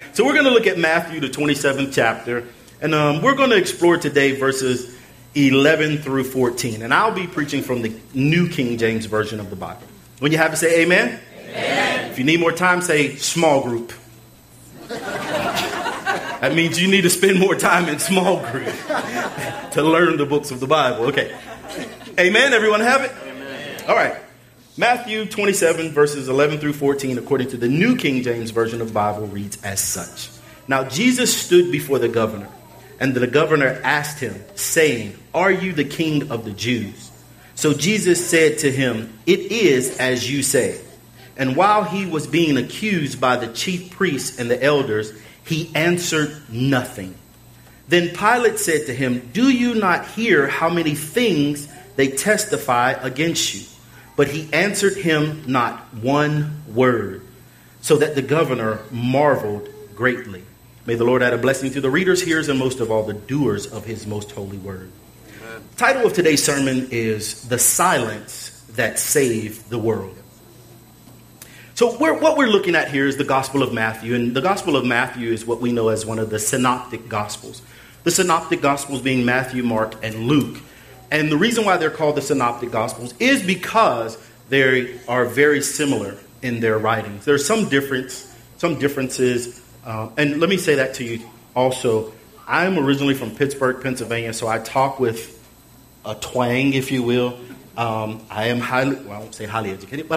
So we're going to look at Matthew, the 27th chapter, and we're going to explore today verses 11 through 14. And I'll be preaching from the New King James Version of the Bible. When you have it, say amen. Amen. If you need more time, say small group. That means you need to spend more time in small group to learn the books of the Bible. Okay. Amen. Everyone have it? Amen. All right. Matthew 27 verses 11 through 14, according to the New King James Version of the Bible, reads as such. Now Jesus stood before the governor, and the governor asked him, saying, "Are you the king of the Jews?" So Jesus said to him, "It is as you say." And while he was being accused by the chief priests and the elders, he answered nothing. Then Pilate said to him, "Do you not hear how many things they testify against you?" But he answered him not one word, so that the governor marveled greatly. May the Lord add a blessing to the readers, hearers, and most of all the doers of his most holy word. Amen. The title of today's sermon is The Silence That Saved the World. So what we're looking at here is the Gospel of Matthew. And the Gospel of Matthew is what we know as one of the synoptic Gospels. The synoptic Gospels being Matthew, Mark, and Luke. And the reason why they're called the synoptic Gospels is because they are very similar in their writings. There's some differences. And let me say that to you also. I'm originally from Pittsburgh, Pennsylvania, so I talk with a twang, if you will. I am I won't say highly educated, but